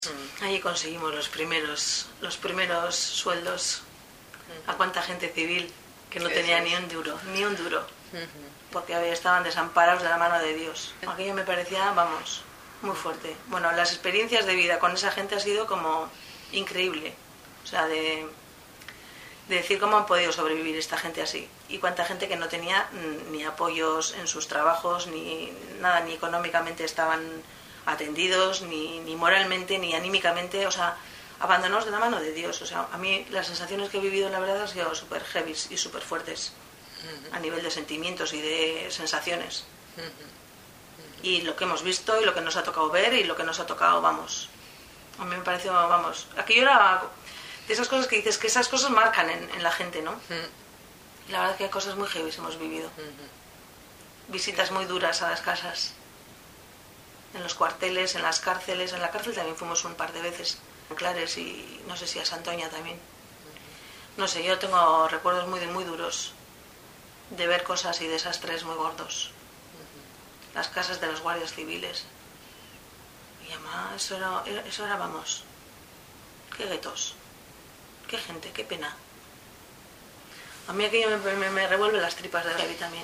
Allí conseguimos los primeros sueldos a cuánta gente civil que no tenía ni un duro, porque estaban desamparados de la mano de Dios. Aquello me parecía, vamos, muy fuerte. Bueno, las experiencias de vida con esa gente ha sido como increíble, o sea, de decir cómo han podido sobrevivir esta gente así, y cuánta gente que no tenía ni apoyos en sus trabajos, ni nada, ni económicamente estaban atendidos, ni moralmente, ni anímicamente, o sea, abandonados de la mano de Dios. O sea, a mí las sensaciones que he vivido, la verdad, han sido súper heavy y súper fuertes a nivel de sentimientos y de sensaciones. Y lo que hemos visto y lo que nos ha tocado ver y lo que nos ha tocado, vamos, a mí me pareció, vamos, aquello era de esas cosas que dices que esas cosas marcan en la gente, ¿no? Y la verdad es que hay cosas muy heavy hemos vivido. Visitas muy duras a las casas, en los cuarteles, en las cárceles. En la cárcel también fuimos un par de veces, en Clares, y no sé si a Santoña también. No sé, yo tengo recuerdos muy duros de ver cosas y desastres muy gordos. Las casas de los guardias civiles. Y además, eso era, vamos, qué guetos, qué gente, qué pena. A mí aquello me revuelve las tripas de David también.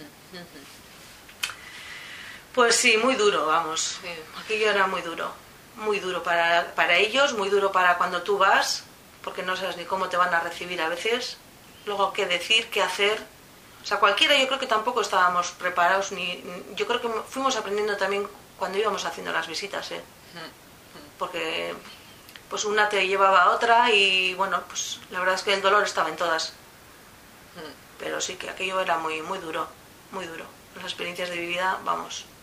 Pues sí, muy duro, vamos. Aquello era muy duro para ellos, muy duro para cuando tú vas, porque no sabes ni cómo te van a recibir a veces, luego qué decir, qué hacer. O sea, cualquiera, yo creo que tampoco estábamos preparados, yo creo que fuimos aprendiendo también cuando íbamos haciendo las visitas, porque pues una te llevaba a otra y bueno, pues la verdad es que el dolor estaba en todas. Pero sí que aquello era muy duro, muy duro. Las experiencias de vida, vamos,